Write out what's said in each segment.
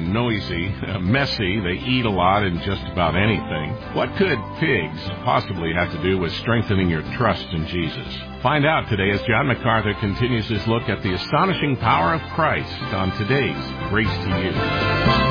noisy, messy. They eat a lot and just about anything. What could pigs possibly have to do with strengthening your trust in Jesus? Find out today as John MacArthur continues his look at the astonishing power of Christ on today's Grace to You.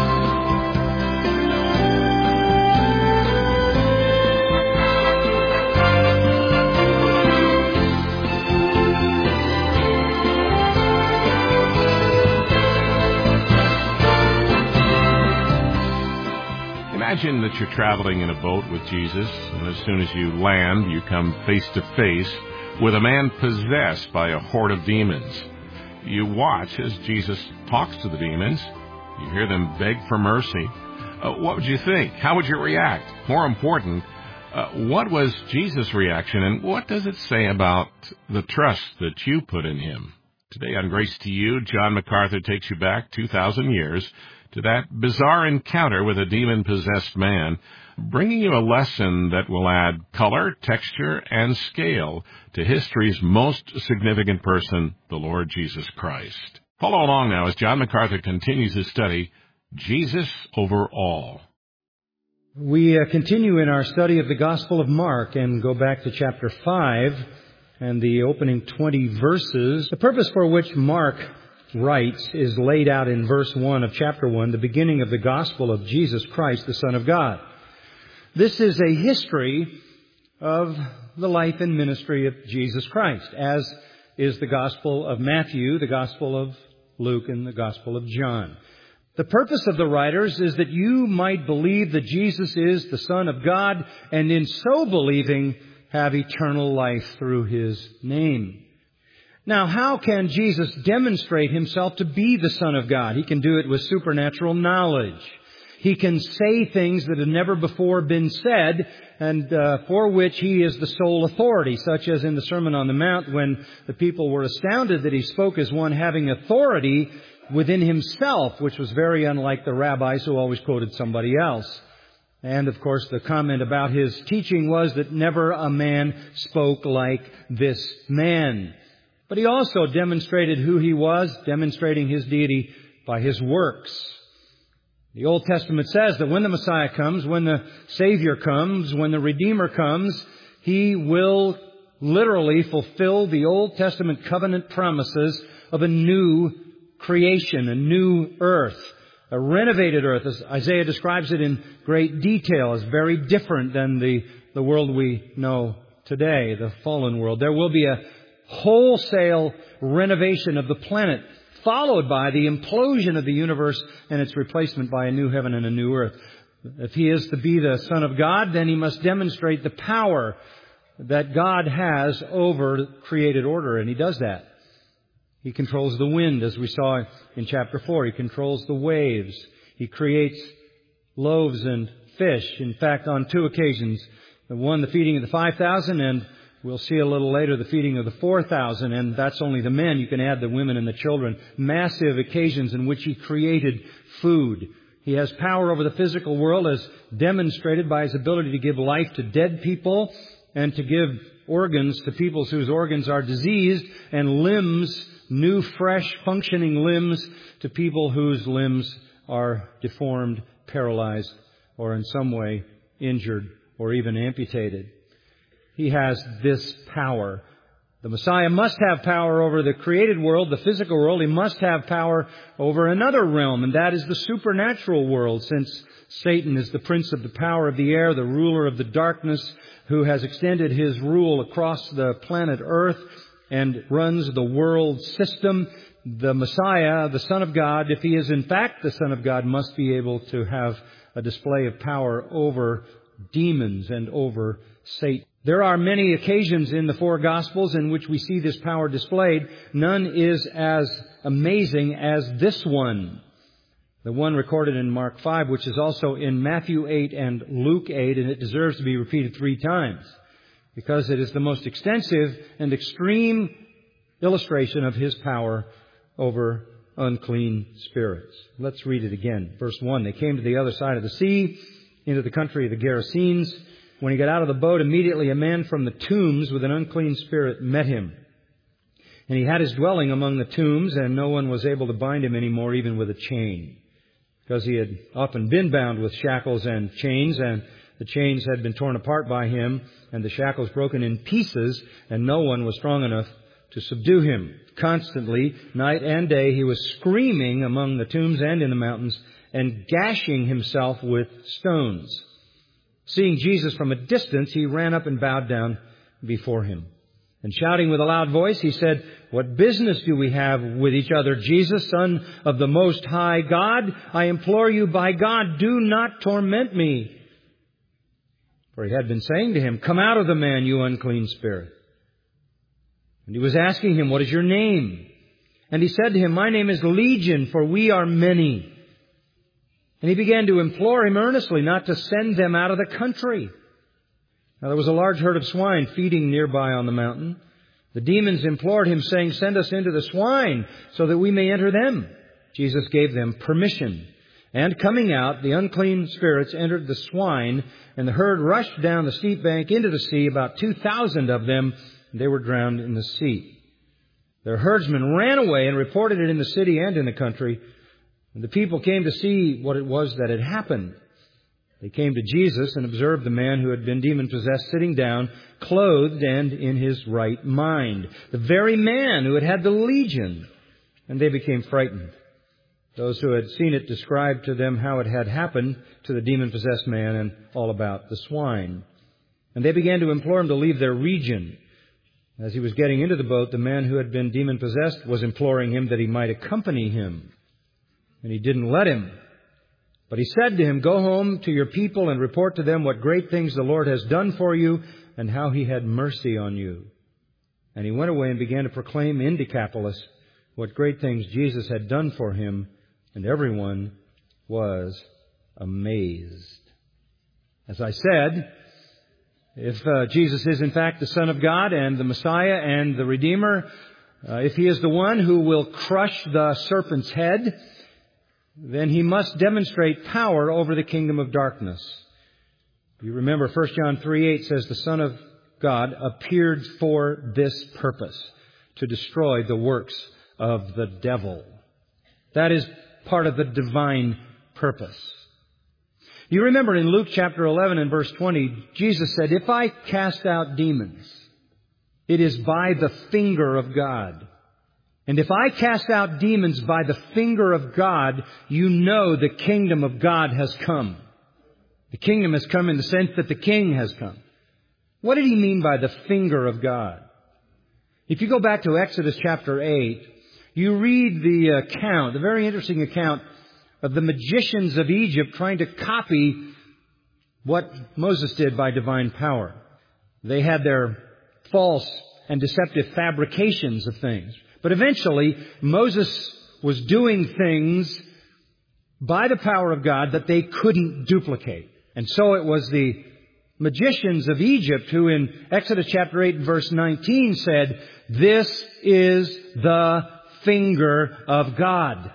Imagine that you're traveling in a boat with Jesus, and as soon as you land, you come face to face with a man possessed by a horde of demons. You watch as Jesus talks to the demons. You hear them beg for mercy. What would you think? How would you react? More important, what was Jesus' reaction, and what does it say about the trust that you put in him? Today on Grace to You, John MacArthur takes you back 2,000 years to that bizarre encounter with a demon-possessed man, bringing you a lesson that will add color, texture, and scale to history's most significant person, the Lord Jesus Christ. Follow along now as John MacArthur continues his study, Jesus Over All. We continue in our study of the Gospel of Mark and go back to chapter 5 and the opening 20 verses, the purpose for which Mark writes is laid out in verse 1 of chapter 1, the beginning of the gospel of Jesus Christ, the Son of God. This is a history of the life and ministry of Jesus Christ, as is the gospel of Matthew, the gospel of Luke, and the gospel of John. The purpose of the writers is that you might believe that Jesus is the Son of God, and in so believing, have eternal life through His name. Now, how can Jesus demonstrate Himself to be the Son of God? He can do it with supernatural knowledge. He can say things that have never before been said, and for which He is the sole authority, such as in the Sermon on the Mount, when the people were astounded that He spoke as one having authority within Himself, which was very unlike the rabbis who always quoted somebody else. And, of course, the comment about His teaching was that never a man spoke like this man. But He also demonstrated who He was, demonstrating His deity by His works. The Old Testament says that when the Messiah comes, when the Savior comes, when the Redeemer comes, He will literally fulfill the Old Testament covenant promises of a new creation, a new earth, a renovated earth, as Isaiah describes it in great detail, is very different than the world we know today, the fallen world. There will be a wholesale renovation of the planet, followed by the implosion of the universe and its replacement by a new heaven and a new earth. If He is to be the Son of God, then He must demonstrate the power that God has over created order, and He does that. He controls the wind, as we saw in chapter 4. He controls the waves. He creates loaves and fish. In fact, on 2 occasions, the feeding of the 5,000, and we'll see a little later the feeding of the 4,000, and that's only the men. You can add the women and the children. Massive occasions in which He created food. He has power over the physical world, as demonstrated by His ability to give life to dead people and to give organs to people whose organs are diseased, and limbs, new, fresh, functioning limbs to people whose limbs are deformed, paralyzed, or in some way injured or even amputated. He has this power. The Messiah must have power over the created world, the physical world. He must have power over another realm, and that is the supernatural world, since Satan is the prince of the power of the air, the ruler of the darkness, who has extended his rule across the planet Earth and runs the world system. The Messiah, the Son of God, if He is in fact the Son of God, must be able to have a display of power over demons and over Satan. There are many occasions in the 4 Gospels in which we see this power displayed. None is as amazing as this one. The one recorded in Mark 5, which is also in Matthew 8 and Luke 8, and it deserves to be repeated 3 times, because it is the most extensive and extreme illustration of His power over unclean spirits. Let's read it again. Verse 1, they came to the other side of the sea, into the country of the Gerasenes. When He got out of the boat, immediately a man from the tombs with an unclean spirit met Him. And he had his dwelling among the tombs, and no one was able to bind him anymore, even with a chain. because he had often been bound with shackles and chains, and the chains had been torn apart by him, and the shackles broken in pieces, and no one was strong enough to subdue him. Constantly, night and day, he was screaming among the tombs and in the mountains, and gashing himself with stones. Seeing Jesus from a distance, he ran up and bowed down before him. And shouting with a loud voice, he said, "What business do we have with each other, Jesus, Son of the Most High God? I implore you by God, do not torment me." For he had been saying to him, "Come out of the man, you unclean spirit." And he was asking him, "What is your name?" And he said to him, "My name is Legion, for we are many." And he began to implore him earnestly not to send them out of the country. Now there was a large herd of swine feeding nearby on the mountain. The demons implored him, saying, "Send us into the swine, so that we may enter them." Jesus gave them permission. And coming out, the unclean spirits entered the swine, and the herd rushed down the steep bank into the sea, about 2,000 of them, and they were drowned in the sea. Their herdsmen ran away and reported it in the city and in the country. And the people came to see what it was that had happened. They came to Jesus and observed the man who had been demon-possessed sitting down, clothed and in his right mind, the very man who had had the legion. And they became frightened. Those who had seen it described to them how it had happened to the demon-possessed man and all about the swine. And they began to implore him to leave their region. As he was getting into the boat, the man who had been demon-possessed was imploring him that he might accompany him. And he didn't let him. But he said to him, "Go home to your people and report to them what great things the Lord has done for you and how he had mercy on you." And he went away and began to proclaim in Decapolis what great things Jesus had done for him, and everyone was amazed. As I said, if Jesus is in fact the Son of God and the Messiah and the Redeemer, if he is the one who will crush the serpent's head, then he must demonstrate power over the kingdom of darkness. You remember 1 John 3:8 says the Son of God appeared for this purpose, to destroy the works of the devil. That is part of the divine purpose. You remember in Luke chapter 11 and verse 20, Jesus said, "If I cast out demons, it is by the finger of God. And if I cast out demons by the finger of God, you know the kingdom of God has come." The kingdom has come in the sense that the king has come. What did he mean by the finger of God? If you go back to Exodus chapter 8, you read the account, the very interesting account of the magicians of Egypt trying to copy what Moses did by divine power. They had their false and deceptive fabrications of things. But eventually, Moses was doing things by the power of God that they couldn't duplicate. And so it was the magicians of Egypt who in Exodus chapter 8 verse 19 said, "This is the finger of God."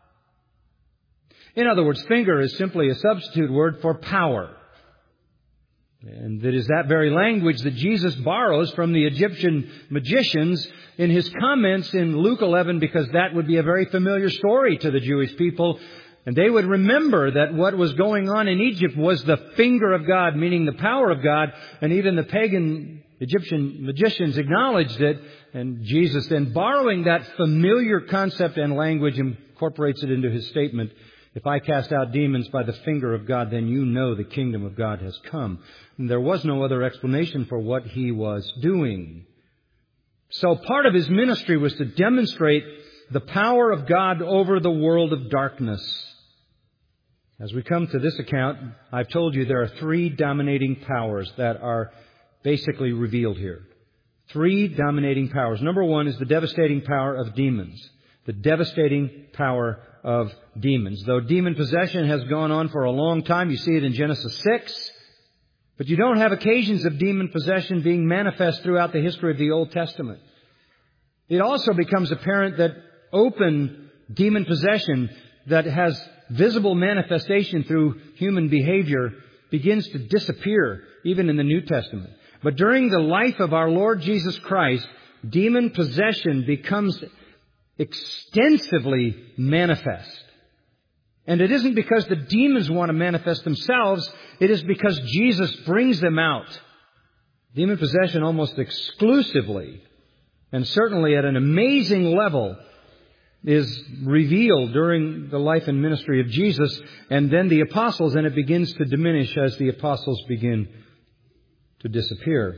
In other words, finger is simply a substitute word for power. And it is that very language that Jesus borrows from the Egyptian magicians in his comments in Luke 11, because that would be a very familiar story to the Jewish people. And they would remember that what was going on in Egypt was the finger of God, meaning the power of God. And even the pagan Egyptian magicians acknowledged it. And Jesus then, borrowing that familiar concept and language, incorporates it into his statement, "If I cast out demons by the finger of God, then you know the kingdom of God has come." And there was no other explanation for what he was doing. So part of his ministry was to demonstrate the power of God over the world of darkness. As we come to this account, I've told you there are three dominating powers that are basically revealed here. Three dominating powers. Number one is the devastating power of demons. The devastating power of demons. Though demon possession has gone on for a long time, you see it in Genesis 6. But you don't have occasions of demon possession being manifest throughout the history of the Old Testament. It also becomes apparent that open demon possession that has visible manifestation through human behavior begins to disappear even in the New Testament. But during the life of our Lord Jesus Christ, demon possession becomes extensively manifest. And it isn't because the demons want to manifest themselves. It is because Jesus brings them out. Demon possession almost exclusively, and certainly at an amazing level, is revealed during the life and ministry of Jesus and then the apostles, and it begins to diminish as the apostles begin to disappear.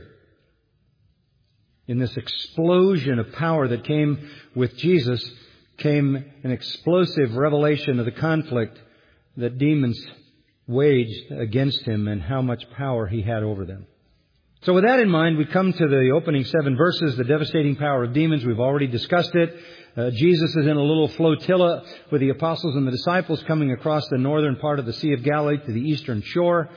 In this explosion of power that came with Jesus came an explosive revelation of the conflict that demons waged against Him and how much power He had over them. So with that in mind, we come to the opening 7 verses, the devastating power of demons. We've already discussed it. Jesus is in a little flotilla with the apostles and the disciples coming across the northern part of the Sea of Galilee to the eastern shore.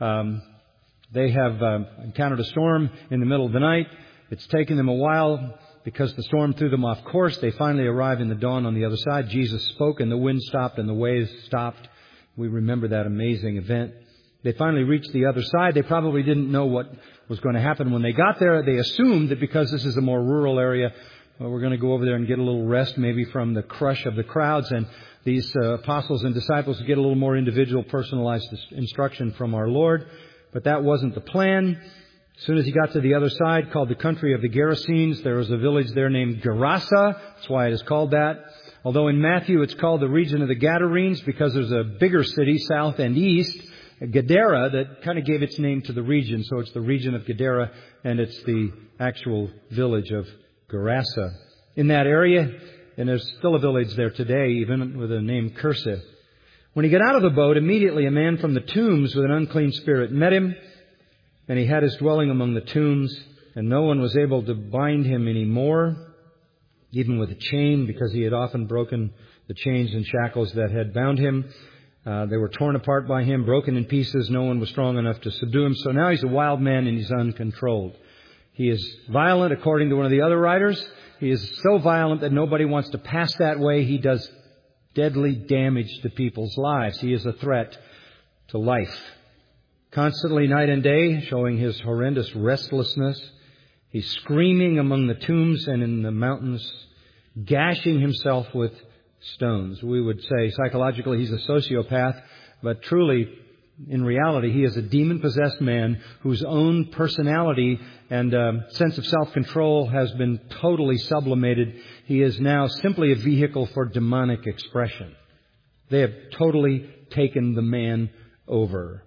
They have encountered a storm in the middle of the night. It's taken them a while because the storm threw them off course. They finally arrive in the dawn on the other side. Jesus spoke and the wind stopped and the waves stopped. We remember that amazing event. They finally reached the other side. They probably didn't know what was going to happen when they got there. They assumed that because this is a more rural area, we're going to go over there and get a little rest maybe from the crush of the crowds. And these apostles and disciples get a little more individual, personalized instruction from our Lord. But that wasn't the plan. As soon as he got to the other side, called the country of the Gerasenes, there was a village there named Gerasa. That's why it is called that. Although in Matthew it's called the region of the Gadarenes because there's a bigger city south and east, Gadara, that kind of gave its name to the region. So it's the region of Gadara, and it's the actual village of Gerasa. In that area, and there's still a village there today, even with the name Cursa. When he got out of the boat, immediately a man from the tombs with an unclean spirit met him, and he had his dwelling among the tombs, and no one was able to bind him anymore, even with a chain, because he had often broken the chains and shackles that had bound him. They were torn apart by him, broken in pieces. No one was strong enough to subdue him. So now he's a wild man and he's uncontrolled. He is violent, according to one of the other writers. He is so violent that nobody wants to pass that way. He does deadly damage to people's lives. He is a threat to life. Constantly, night and day, showing his horrendous restlessness. He's screaming among the tombs and in the mountains, gashing himself with stones. We would say psychologically he's a sociopath, but truly, in reality, he is a demon-possessed man whose own personality and sense of self-control has been totally sublimated. He is now simply a vehicle for demonic expression. They have totally taken the man over.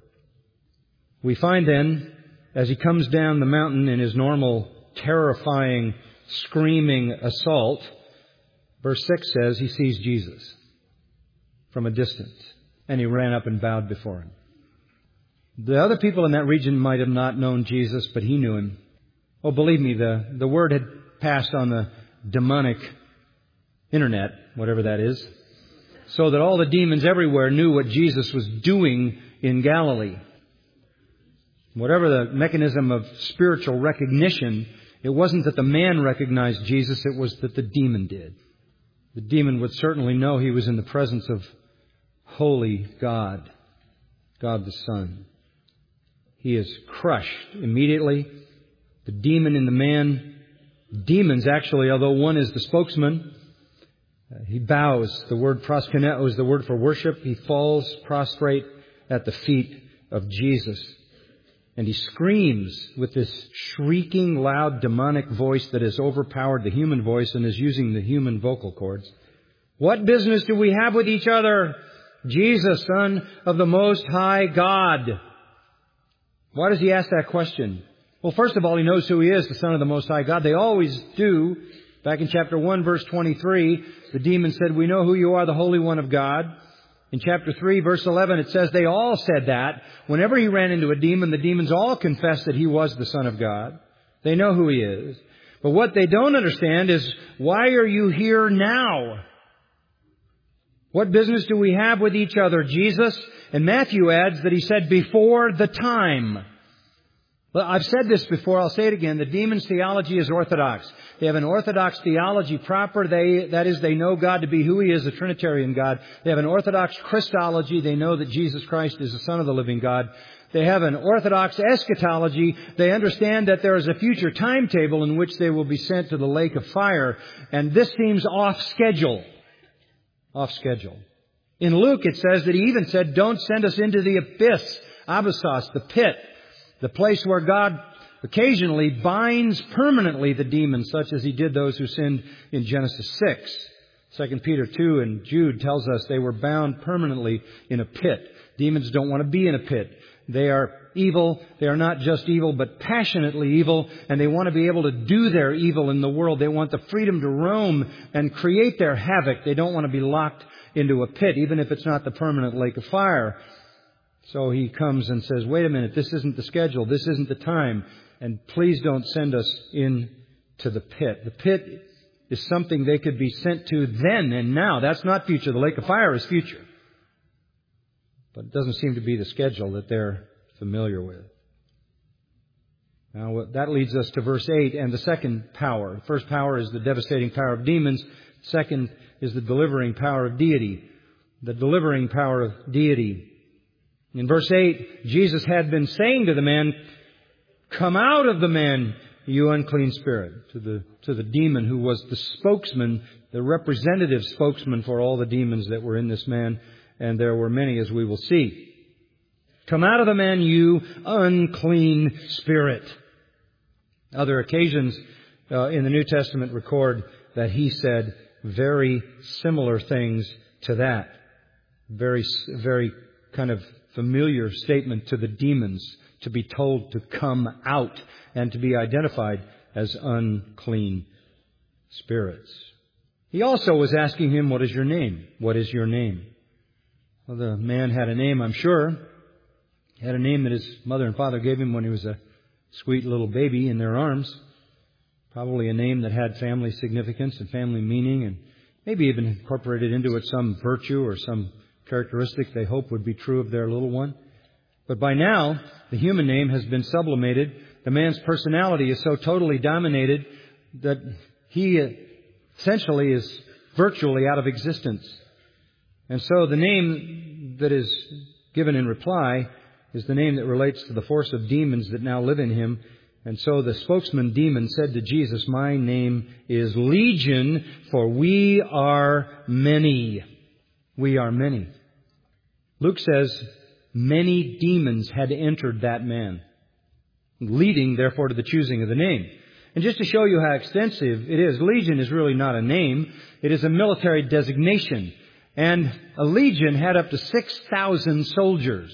We find then, as he comes down the mountain in his normal, terrifying, screaming assault, verse 6 says he sees Jesus from a distance, and he ran up and bowed before him. The other people in that region might have not known Jesus, but he knew him. Oh, believe me, the word had passed on the demonic internet, whatever that is, so that all the demons everywhere knew what Jesus was doing in Galilee. Whatever the mechanism of spiritual recognition, it wasn't that the man recognized Jesus, it was that the demon did. The demon would certainly know he was in the presence of holy God, God the Son. He is crushed immediately. The demon in the man, demons actually, although one is the spokesman, he bows. The word proskuneo is the word for worship. He falls prostrate at the feet of Jesus. And he screams with this shrieking, loud, demonic voice that has overpowered the human voice and is using the human vocal cords. What business do we have with each other? Jesus, Son of the Most High God. Why does he ask that question? Well, first of all, he knows who he is, the Son of the Most High God. They always do. Back in chapter 1, verse 23, the demon said, "We know who you are, the Holy One of God." In chapter 3, verse 11, it says they all said that. Whenever he ran into a demon, the demons all confessed that he was the Son of God. They know who he is. But what they don't understand is, why are you here now? What business do we have with each other, Jesus? And Matthew adds that he said, before the time. Well, I've said this before, I'll say it again. The demon's theology is orthodox. They have an orthodox theology proper. That is, they know God to be who He is, a Trinitarian God. They have an orthodox Christology. They know that Jesus Christ is the Son of the living God. They have an orthodox eschatology. They understand that there is a future timetable in which they will be sent to the lake of fire. And this seems off schedule. Off schedule. In Luke, it says that He even said, don't send us into the abyss, abyssos, the pit, the place where God occasionally binds permanently the demons, such as He did those who sinned in Genesis 6. 2 Peter 2 and Jude tells us they were bound permanently in a pit. Demons don't want to be in a pit. They are evil. They are not just evil, but passionately evil, and they want to be able to do their evil in the world. They want the freedom to roam and create their havoc. They don't want to be locked into a pit, even if it's not the permanent lake of fire. So He comes and says, wait a minute, this isn't the schedule. This isn't the time. And please don't send us into the pit. The pit is something they could be sent to then and now. That's not future. The lake of fire is future. But it doesn't seem to be the schedule that they're familiar with. Now, that leads us to verse 8 and the second power. The first power is the devastating power of demons. Second is the delivering power of deity. The delivering power of deity. In verse 8, Jesus had been saying to the man, come out of the man, you unclean spirit, to the demon who was the spokesman, the representative spokesman for all the demons that were in this man. And there were many, as we will see. Come out of the man, you unclean spirit. Other occasions in the New Testament record that He said very similar things to that. Very kind of familiar statement to the demons, to be told to come out and to be identified as unclean spirits. He also was asking him, what is your name? What is your name? Well, the man had a name, I'm sure. He had a name that his mother and father gave him when he was a sweet little baby in their arms. Probably a name that had family significance and family meaning, and maybe even incorporated into it some virtue or some characteristic they hope would be true of their little one. But by now, the human name has been sublimated. The man's personality is so totally dominated that he essentially is virtually out of existence. And so the name that is given in reply is the name that relates to the force of demons that now live in him. And so the spokesman demon said to Jesus, my name is Legion, for we are many. We are many. Luke says many demons had entered that man, leading, therefore, to the choosing of the name. And just to show you how extensive it is, Legion is really not a name. It is a military designation. And a legion had up to 6,000 soldiers.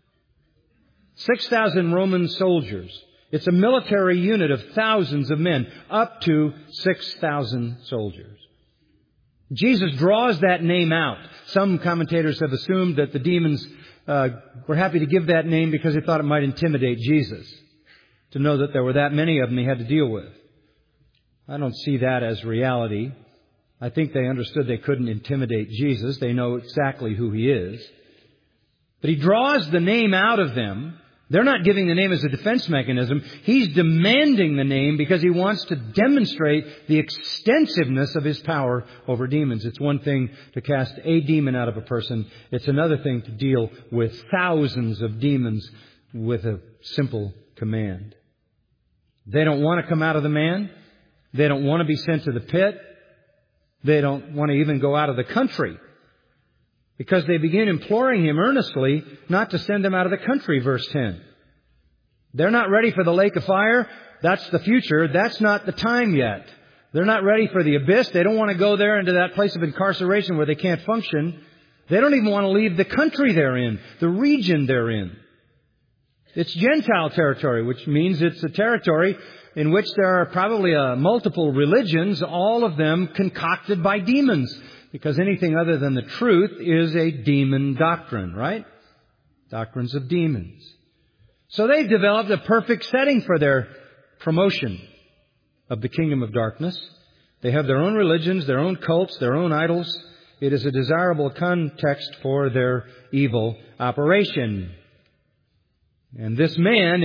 6,000 Roman soldiers. It's a military unit of thousands of men, up to 6,000 soldiers. Jesus draws that name out. Some commentators have assumed that the demons were happy to give that name because they thought it might intimidate Jesus, to know that there were that many of them he had to deal with. I don't see that as reality. I think they understood they couldn't intimidate Jesus. They know exactly who He is. But He draws the name out of them. They're not giving the name as a defense mechanism. He's demanding the name because He wants to demonstrate the extensiveness of His power over demons. It's one thing to cast a demon out of a person. It's another thing to deal with thousands of demons with a simple command. They don't want to come out of the man. They don't want to be sent to the pit. They don't want to even go out of the country, because they begin imploring Him earnestly not to send them out of the country, verse 10. They're not ready for the lake of fire. That's the future. That's not the time yet. They're not ready for the abyss. They don't want to go there into that place of incarceration where they can't function. They don't even want to leave the country they're in, the region they're in. It's Gentile territory, which means it's a territory in which there are probably multiple religions, all of them concocted by demons. Because anything other than the truth is a demon doctrine, right? Doctrines of demons. So they've developed a perfect setting for their promotion of the kingdom of darkness. They have their own religions, their own cults, their own idols. It is a desirable context for their evil operation. And this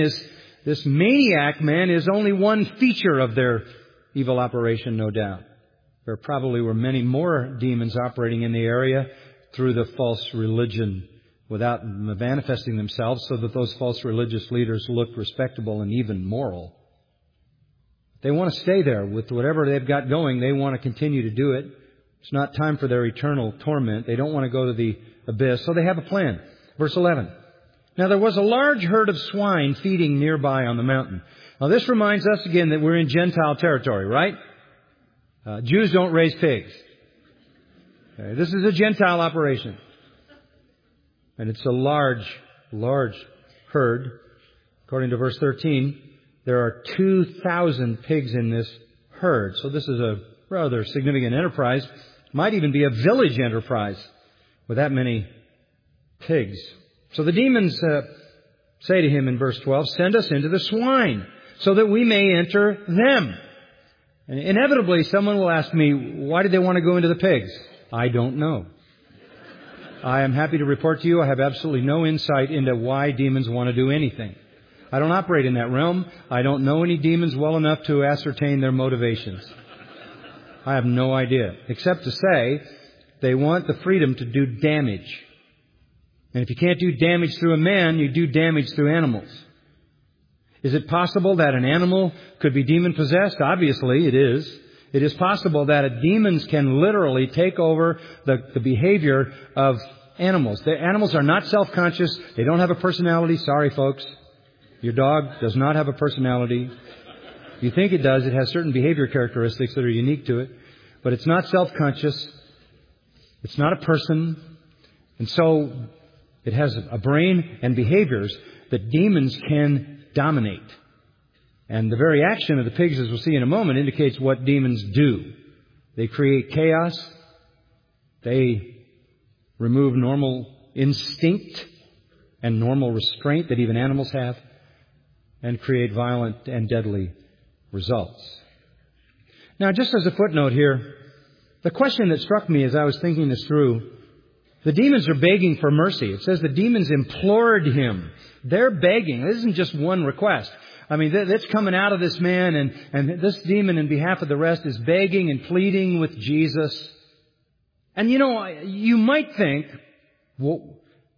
maniac man is only one feature of their evil operation, no doubt. There probably were many more demons operating in the area through the false religion without manifesting themselves, so that those false religious leaders looked respectable and even moral. They want to stay there with whatever they've got going. They want to continue to do it. It's not time for their eternal torment. They don't want to go to the abyss, so they have a plan. Verse 11. Now there was a large herd of swine feeding nearby on the mountain. Now this reminds us again that we're in Gentile territory, right? Jews don't raise pigs. Okay, this is a Gentile operation. And it's a large herd. According to verse 13, there are 2,000 pigs in this herd. So this is a rather significant enterprise. Might even be a village enterprise with that many pigs. So the demons say to him in verse 12, "Send us into the swine so that we may enter them." And inevitably, someone will ask me, why did they want to go into the pigs? I don't know. I am happy to report to you I have absolutely no insight into why demons want to do anything. I don't operate in that realm. I don't know any demons well enough to ascertain their motivations. I have no idea, except to say they want the freedom to do damage. And if you can't do damage through a man, you do damage through animals. Is it possible that an animal could be demon-possessed? Obviously, it is. It is possible that demons can literally take over the behavior of animals. The animals are not self-conscious. They don't have a personality. Sorry, folks. Your dog does not have a personality. You think it does. It has certain behavior characteristics that are unique to it. But it's not self-conscious. It's not a person. And so it has a brain and behaviors that demons can dominate. And the very action of the pigs, as we'll see in a moment, indicates what demons do. They create chaos. They remove normal instinct and normal restraint that even animals have, and create violent and deadly results. Now, just as a footnote here, the question that struck me as I was thinking this through, the demons are begging for mercy. It says the demons implored him. They're begging. This isn't just one request. I mean, that's coming out of this man, and this demon, in behalf of the rest, is begging and pleading with Jesus. And you know, you might think, well,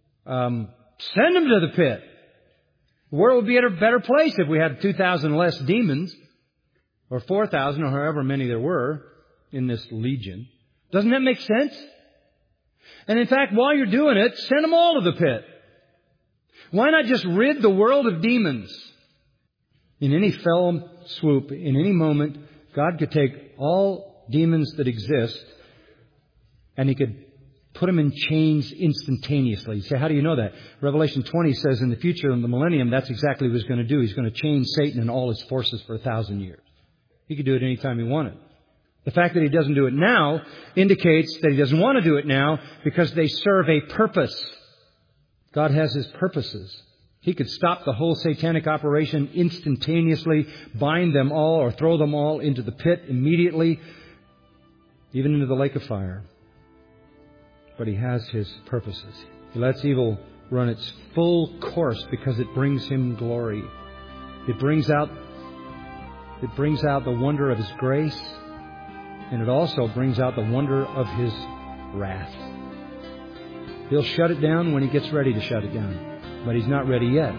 send him to the pit. The world would be at a better place if we had 2,000 less demons, or 4,000, or however many there were in this legion. Doesn't that make sense? And in fact, while you're doing it, send them all to the pit. Why not just rid the world of demons? In any fell swoop, in any moment, God could take all demons that exist and He could put them in chains instantaneously. You say, how do you know that? Revelation 20 says in the future, in the millennium, that's exactly what He's going to do. He's going to chain Satan and all his forces for 1,000 years. He could do it anytime He wanted. The fact that He doesn't do it now indicates that He doesn't want to do it now because they serve a purpose. God has His purposes. He could stop the whole satanic operation instantaneously, bind them all or throw them all into the pit immediately, even into the lake of fire. But He has His purposes. He lets evil run its full course because it brings Him glory. It brings out the wonder of His grace, and it also brings out the wonder of His wrath. He'll shut it down when He gets ready to shut it down. But He's not ready yet.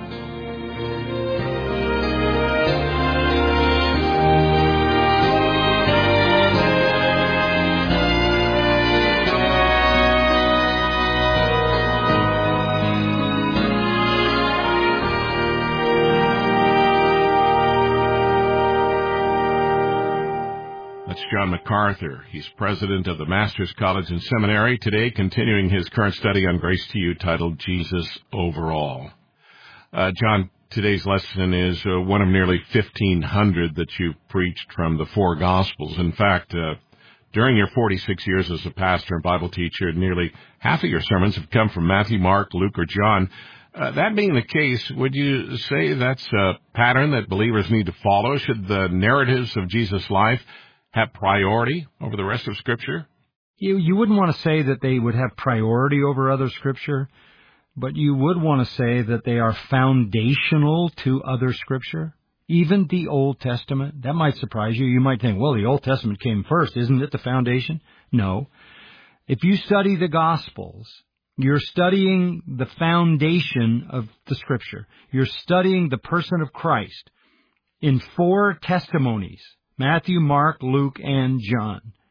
That's John MacArthur. He's president of the Masters College and Seminary, today continuing his current study on Grace to You titled Jesus Overall. John, today's lesson is one of nearly 1,500 that you've preached from the four Gospels. In fact, during your 46 years as a pastor and Bible teacher, nearly half of your sermons have come from Matthew, Mark, Luke, or John. That being the case, would you say that's a pattern that believers need to follow? Should the narratives of Jesus' life have priority over the rest of Scripture? You wouldn't want to say that they would have priority over other Scripture, but you would want to say that they are foundational to other Scripture, even the Old Testament. That might surprise you. You might think, well, the Old Testament came first. Isn't it the foundation? No. If you study the Gospels, you're studying the foundation of the Scripture. You're studying the person of Christ in four testimonies: Matthew, Mark, Luke, and John.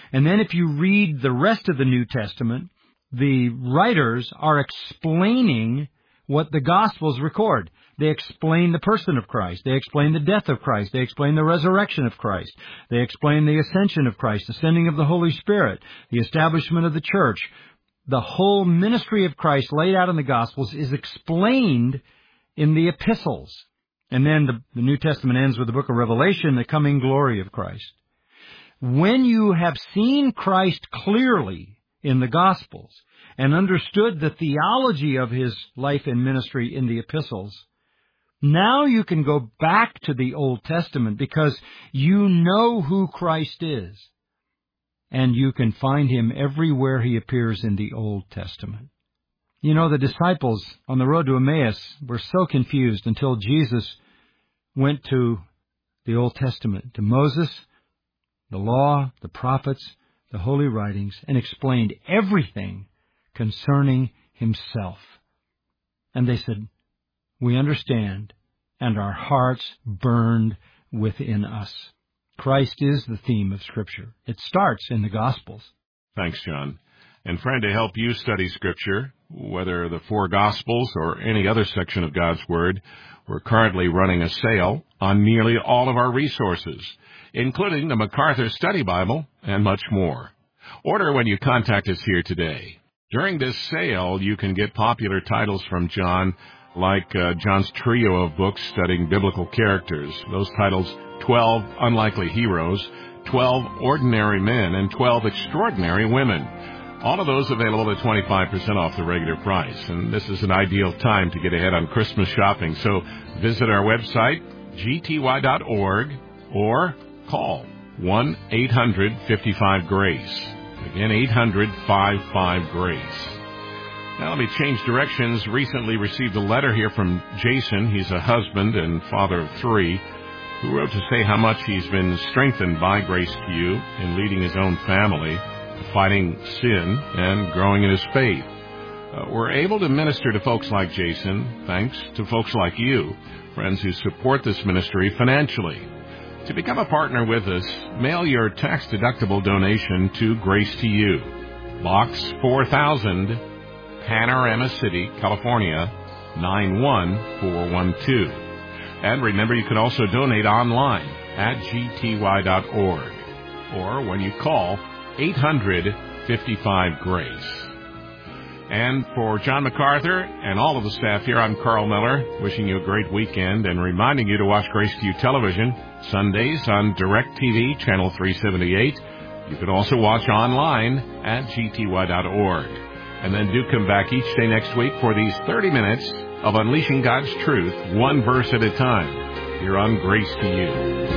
And then if you read the rest of the New Testament, the writers are explaining what the Gospels record. They explain the person of Christ. They explain the death of Christ. They explain the resurrection of Christ. They explain the ascension of Christ, the sending of the Holy Spirit, the establishment of the church. The whole ministry of Christ laid out in the Gospels is explained in the epistles. And then the New Testament ends with the book of Revelation, the coming glory of Christ. When you have seen Christ clearly in the Gospels and understood the theology of His life and ministry in the epistles, now you can go back to the Old Testament because you know who Christ is. And you can find Him everywhere He appears in the Old Testament. You know, the disciples on the road to Emmaus were so confused until Jesus went to the Old Testament, to Moses, the law, the prophets, the holy writings, and explained everything concerning Himself. And they said, "We understand, and our hearts burned within us." Christ is the theme of Scripture. It starts in the Gospels. Thanks, John. And friend, to help you study Scripture, whether the four Gospels or any other section of God's Word, we're currently running a sale on nearly all of our resources, including the MacArthur Study Bible and much more. Order when you contact us here today. During this sale, you can get popular titles from John, like John's trio of books studying biblical characters. Those titles, 12 Unlikely Heroes, 12 Ordinary Men, and 12 Extraordinary Women. All of those available at 25% off the regular price. And this is an ideal time to get ahead on Christmas shopping. So visit our website, gty.org, or call 1-800-55-GRACE. Again, 800-55-GRACE. Now let me change directions. Recently received a letter here from Jason. He's a husband and father of 3, who wrote to say how much he's been strengthened by Grace to You in leading his own family, fighting sin, and growing in his faith. We're able to minister to folks like Jason thanks to folks like you, friends who support this ministry financially. To become a partner with us, mail your tax-deductible donation to Grace to You, Box 4000, Panorama City, California, 91412. And remember, you can also donate online at gty.org, or when you call 800-55-GRACE. And for John MacArthur and all of the staff here, I'm Carl Miller, wishing you a great weekend and reminding you to watch Grace to You television Sundays on DirecTV, Channel 378. You can also watch online at gty.org. And then do come back each day next week for these 30 minutes of unleashing God's truth, one verse at a time, here on Grace to You.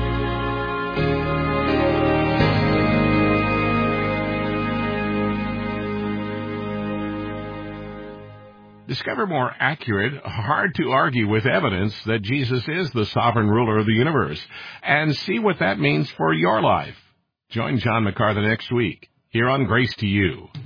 Discover more accurate, hard-to-argue with evidence that Jesus is the sovereign ruler of the universe, and see what that means for your life. Join John MacArthur next week, here on Grace to You.